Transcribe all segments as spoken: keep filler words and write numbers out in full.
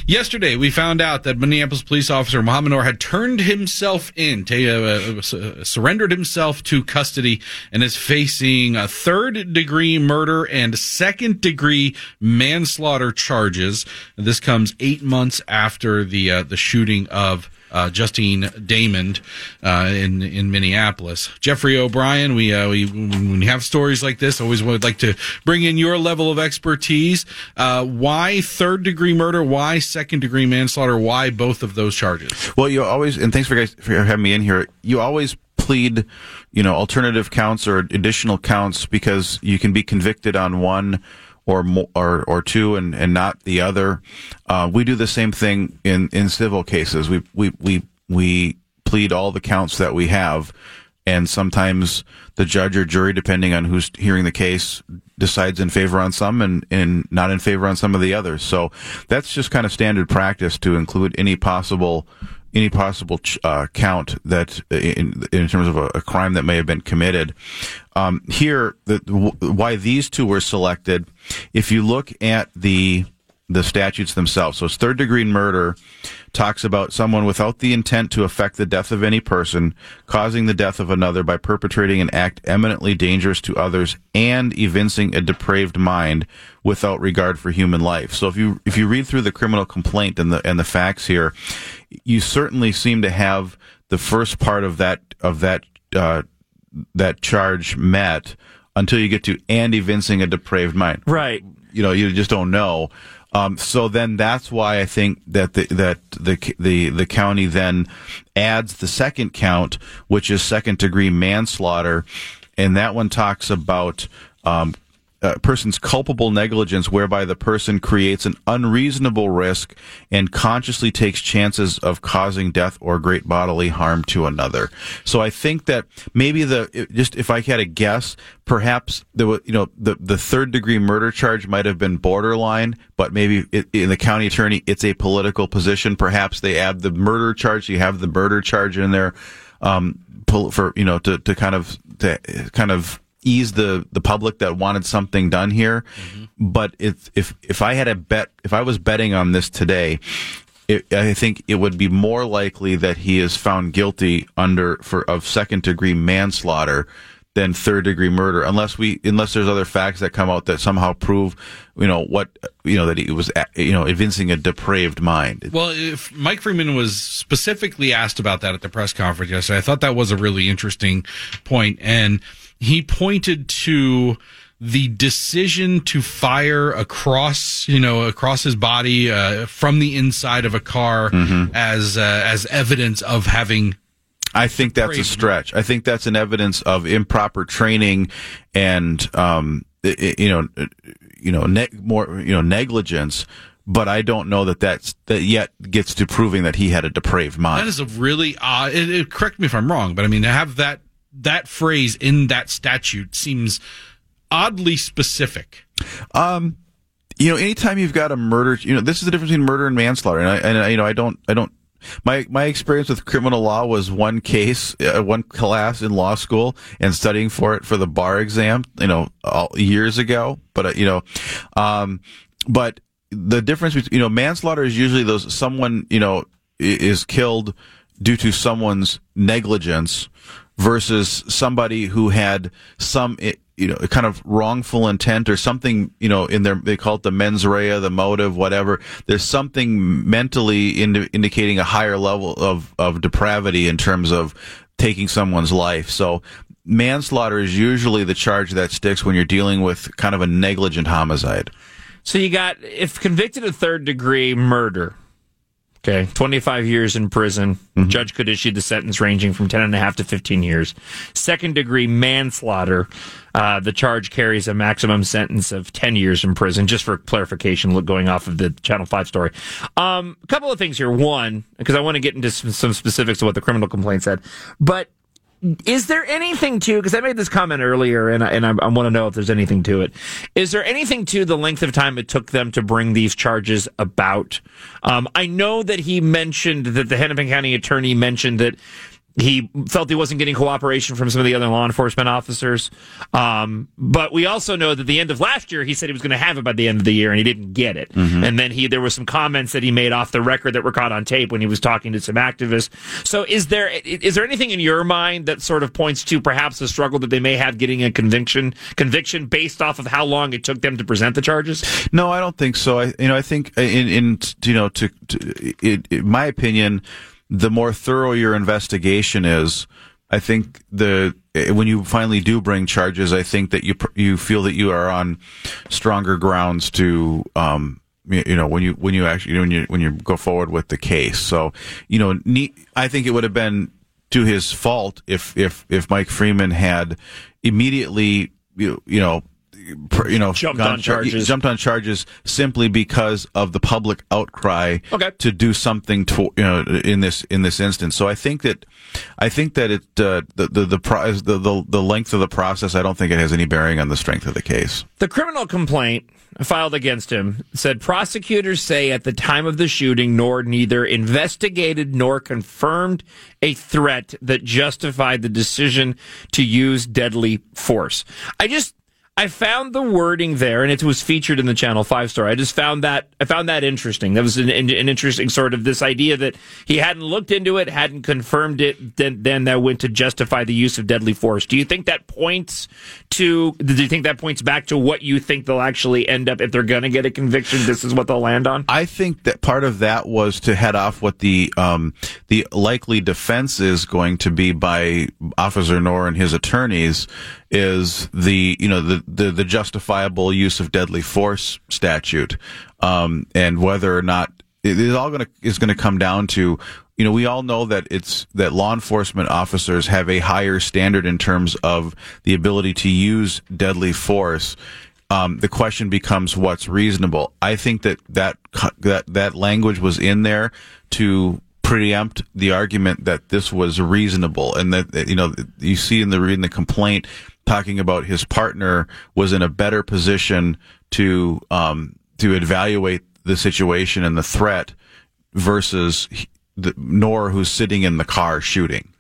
Yesterday, we found out that Minneapolis police officer Mohammed Noor had turned himself in, to, uh, uh, surrendered himself to custody, and is facing a third-degree murder and second-degree manslaughter charges. This comes eight months after the uh, the shooting of Uh, Justine Damond uh, in in Minneapolis. Jeffrey O'Brien, we uh, we when we have stories like this, always would like to bring in your level of expertise. Uh, why third degree murder? Why second degree manslaughter? Why both of those charges? Well, you always, and thanks for guys for having me in here. You always plead, you know, alternative counts or additional counts because you can be convicted on one or more, or or two and, and not the other. Uh, we do the same thing in, in civil cases. We we we we plead all the counts that we have, and sometimes the judge or jury, depending on who's hearing the case, decides in favor on some and, and not in favor on some of the others. So that's just kind of standard practice to include any possible any possible uh, count that in, in terms of a, a crime that may have been committed. Um, here, the, why these two were selected, if you look at the the statutes themselves, so it's third degree murder talks about someone without the intent to affect the death of any person, causing the death of another by perpetrating an act eminently dangerous to others and evincing a depraved mind without regard for human life. So if you if you read through the criminal complaint and the and the facts here, you certainly seem to have the first part of that of that uh, that charge met until you get to and evincing a depraved mind. Right. You know, you just don't know. Um, so then that's why I think that the, that the, the, the county then adds the second count, which is second degree manslaughter. And that one talks about, um, a person's culpable negligence whereby the person creates an unreasonable risk and consciously takes chances of causing death or great bodily harm to another. So I think that maybe the, just if I had a guess, perhaps the, you know, the, the third degree murder charge might have been borderline, but maybe it, in the county attorney, it's a political position. Perhaps they add the murder charge. You have the murder charge in there, um, for, you know, to, to kind of, to kind of, ease the, the public that wanted something done here. Mm-hmm. But if, if, if I had a bet, if I was betting on this today, it, I think it would be more likely that he is found guilty under, for, of second degree manslaughter than third degree murder, unless we, unless there's other facts that come out that somehow prove, you know, what, you know, that he was, you know, evincing a depraved mind. Well, if Mike Freeman was specifically asked about that at the press conference yesterday, I thought that was a really interesting point. And he pointed to the decision to fire across, you know, across his body uh, from the inside of a car mm-hmm. as uh, as evidence of having. I think that's a stretch. I think that's an evidence of improper training and, um, you know, you know, ne- more, you know, negligence. But I don't know that that's, that yet gets to proving that he had a depraved mind. That is a really odd. It, it, correct me if I'm wrong, but I mean to have that that phrase in that statute seems oddly specific. Um, you know, anytime you've got a murder, you know, this is the difference between murder and manslaughter. And I, and I, you know, I don't, I don't. My my experience with criminal law was one case, uh, one class in law school, and studying for it for the bar exam, you know, all, years ago. But uh, you know, um, but the difference between, you know, manslaughter is usually those someone, you know, is killed due to someone's negligence versus somebody who had some, you know, kind of wrongful intent or something, you know, in their, they call it the mens rea, the motive, whatever. There's something mentally indi- indicating a higher level of, of depravity in terms of taking someone's life. So manslaughter is usually the charge that sticks when you're dealing with kind of a negligent homicide. So you got, if convicted of third degree murder, okay, twenty-five years in prison. Mm-hmm. Judge could issue the sentence ranging from ten and a half to fifteen years. Second degree manslaughter, uh, the charge carries a maximum sentence of ten years in prison, just for clarification, look, going off of the Channel five story. Um, a couple of things here. One, because I want to get into some, some specifics of what the criminal complaint said, but is there anything to, because I made this comment earlier, and I, and I, I want to know if there's anything to it. Is there anything to the length of time it took them to bring these charges about? Um, I know that he mentioned that the Hennepin County attorney mentioned that He felt he wasn't getting cooperation from some of the other law enforcement officers. Um, but we also know that at the end of last year, he said he was going to have it by the end of the year, and he didn't get it. Mm-hmm. And then he there were some comments that he made off the record that were caught on tape when he was talking to some activists. So is there is there anything in your mind that sort of points to perhaps a struggle that they may have getting a conviction conviction based off of how long it took them to present the charges? No, I don't think so. I you know I think in, in you know to, to in, in my opinion, the more thorough your investigation is, I think the when you finally do bring charges, I think that you you feel that you are on stronger grounds to um you know when you when you actually when you when you go forward with the case. So you know I think it would have been to his fault if if if Mike Freeman had immediately you you know. you know, jumped gone, on charges. Jumped on charges simply because of the public outcry okay. to do something to, you know, in this in this instance. So I think that I think that it uh, the the the, pro- the the the length of the process, I don't think it has any bearing on the strength of the case. The criminal complaint filed against him said prosecutors say at the time of the shooting, Knorr neither investigated nor confirmed a threat that justified the decision to use deadly force. I just I found the wording there, and it was featured in the Channel five story. I just found that I found that interesting. That was an, an interesting sort of this idea that he hadn't looked into it, hadn't confirmed it, then, then that went to justify the use of deadly force. Do you think that points to? Do you think that points back to what you think they'll actually end up if they're going to get a conviction? This is what they'll land on. I think that part of that was to head off what the um, the likely defense is going to be by Officer Knorr and his attorneys. Is the you know the, the, the justifiable use of deadly force statute, um, and whether or not it is all going to is going to come down to, you know, we all know that it's that law enforcement officers have a higher standard in terms of the ability to use deadly force. Um, the question becomes what's reasonable. I think that that that that language was in there to preempt the argument that this was reasonable, and that, you know, you see in the in the complaint talking about his partner was in a better position to um, to evaluate the situation and the threat versus the Knorr, who's sitting in the car shooting.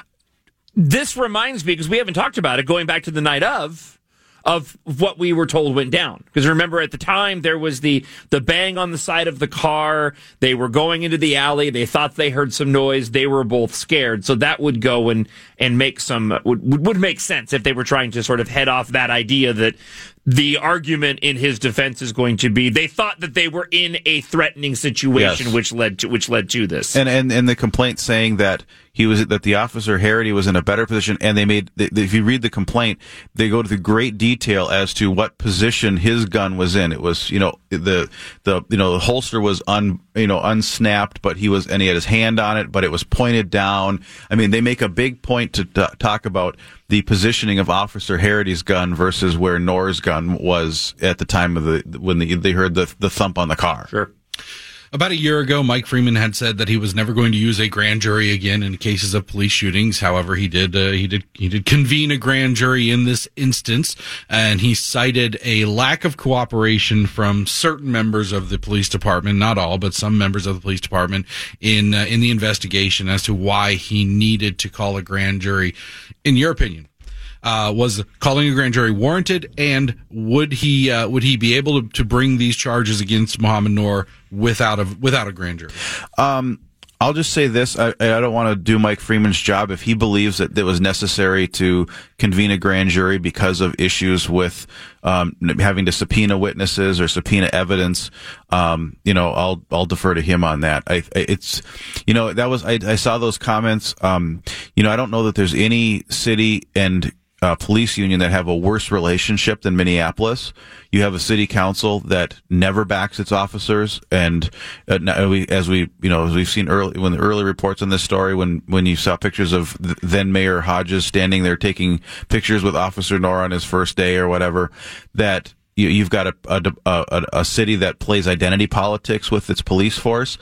This reminds me, because we haven't talked about it, going back to the night of, of what we were told went down. Because remember, at the time, there was the, the bang on the side of the car. They were going into the alley. They thought they heard some noise. They were both scared. So that would go and, and make some, would, would make sense if they were trying to sort of head off that idea that the argument in his defense is going to be they thought that they were in a threatening situation, yes. which led to which led to this. And and and the complaint saying that he was that the officer Harity was in a better position, and they made if you read the complaint, they go to the great detail as to what position his gun was in. It was, you know, the the you know the holster was un you know unsnapped, but he was and he had his hand on it, but it was pointed down. I mean, they make a big point to t- talk about the positioning of Officer Harity's gun versus where Knorr's gun was at the time of the when the, they heard the the thump on the car. Sure. About a year ago, Mike Freeman had said that he was never going to use a grand jury again in cases of police shootings. However, he did uh, he did he did convene a grand jury in this instance, and he cited a lack of cooperation from certain members of the police department, not all, but some members of the police department in uh, in the investigation as to why he needed to call a grand jury. In your opinion, Uh, was calling a grand jury warranted, and would he uh, would he be able to, to bring these charges against Mohamed Knorr without a without a grand jury? Um, I'll just say this: I, I don't want to do Mike Freeman's job if he believes that it was necessary to convene a grand jury because of issues with um, having to subpoena witnesses or subpoena evidence. Um, you know, I'll I'll defer to him on that. I, it's you know that was I, I saw those comments. Um, you know, I don't know that there's any city and Uh, police union that have a worse relationship than Minneapolis. You have a city council that never backs its officers, and uh, we, as we, you know, as we've seen early when the early reports on this story, when when you saw pictures of then Mayor Hodges standing there taking pictures with Officer Knorr on his first day or whatever, that you, you've got a, a a a city that plays identity politics with its police force,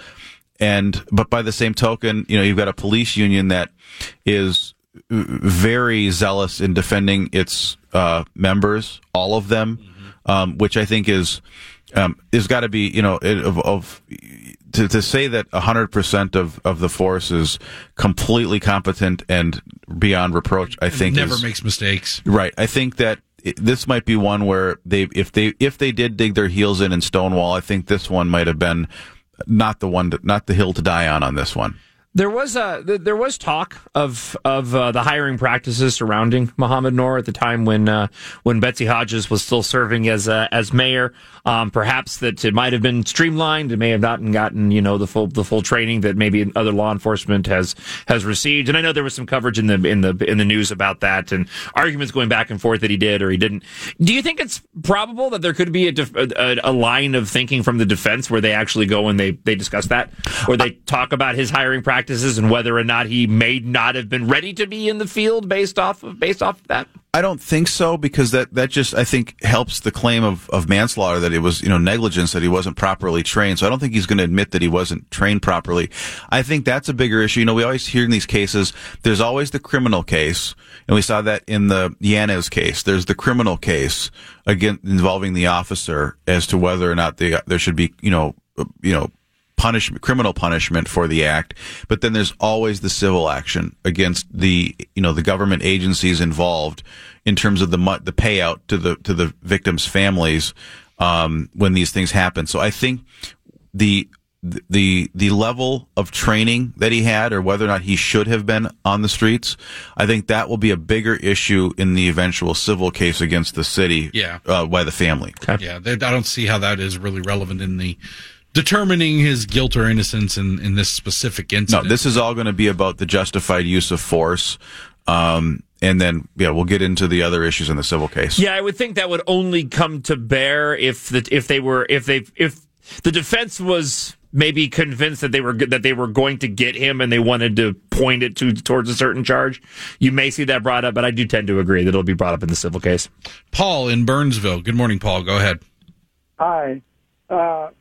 and but by the same token, you know, you've got a police union that is very zealous in defending its uh, members, all of them, mm-hmm. um, which I think is um, is got to be, you know, of, of to, to say that one hundred percent of, of the force is completely competent and beyond reproach, I think never is, makes mistakes. Right. I think that it, this might be one where they, if they, if they did dig their heels in in Stonewall, I think this one might have been not the one, to, not the hill to die on on this one. There was uh, th- there was talk of of uh, the hiring practices surrounding Mohamed Noor at the time when uh, when Betsy Hodges was still serving as uh, as mayor. Um, perhaps that it might have been streamlined. It may have not gotten you know the full the full training that maybe other law enforcement has has received. And I know there was some coverage in the in the in the news about that and arguments going back and forth that he did or he didn't. Do you think it's probable that there could be a, def- a, a line of thinking from the defense where they actually go and they they discuss that, or they talk about his hiring practices? Practices and whether or not he may not have been ready to be in the field based off of based off of that? I don't think so, because that, that just, I think, helps the claim of, of manslaughter, that it was, you know, negligence, that he wasn't properly trained. So I don't think he's going to admit that he wasn't trained properly. I think that's a bigger issue. You know, we always hear in these cases, there's always the criminal case, and we saw that in the Yanez case. There's the criminal case, again, involving the officer as to whether or not they, there should be, you know, you know, punishment, criminal punishment for the act, but then there's always the civil action against the, you know, the government agencies involved in terms of the the payout to the to the victims' families um, when these things happen. So I think the the the level of training that he had, or whether or not he should have been on the streets, I think that will be a bigger issue in the eventual civil case against the city, yeah, uh, by the family. Okay. Yeah, I don't see how that is really relevant in the determining his guilt or innocence in, in this specific incident. No, this is all going to be about the justified use of force. Um, and then, yeah, we'll get into the other issues in the civil case. Yeah, I would think that would only come to bear if the, if they were, if they, if the defense was maybe convinced that they were, that they were going to get him and they wanted to point it to, towards a certain charge. You may see that brought up, but I do tend to agree that it'll be brought up in the civil case. Paul in Burnsville. Good morning, Paul. Go ahead. Hi. Uh,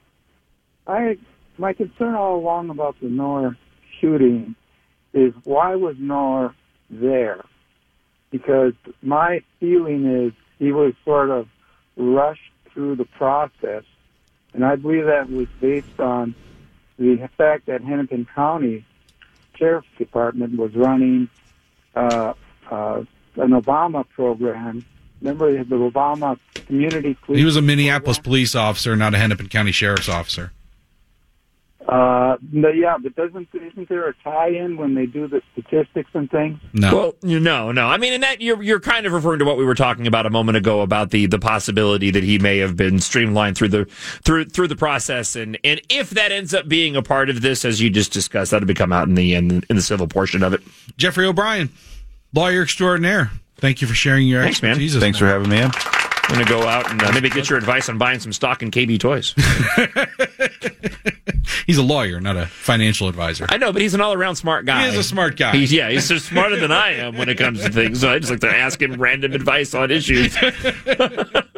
I my concern all along about the Noor shooting is, why was Noor there? Because my feeling is he was sort of rushed through the process, and I believe that was based on the fact that Hennepin County Sheriff's Department was running uh, uh, an Obama program. Remember the Obama Community Police? He was a Minneapolis program? police officer, not a Hennepin County Sheriff's officer. Uh, no, yeah, but doesn't isn't there a tie-in when they do the statistics and things? No. Well, no, no. I mean, and that you're you're kind of referring to what we were talking about a moment ago about the, the possibility that he may have been streamlined through the through through the process, and, and if that ends up being a part of this, as you just discussed, that'll become out in the in, in the civil portion of it. Jeffrey O'Brien, lawyer extraordinaire. Thank you for sharing your Thanks, man. expertise. Thanks for having me in. I'm going to go out and uh, maybe get your advice on buying some stock in K B Toys. He's a lawyer, not a financial advisor. I know, but he's an all-around smart guy. He is a smart guy. He's, yeah, he's just smarter than I am when it comes to things. So I just like to ask him random advice on issues.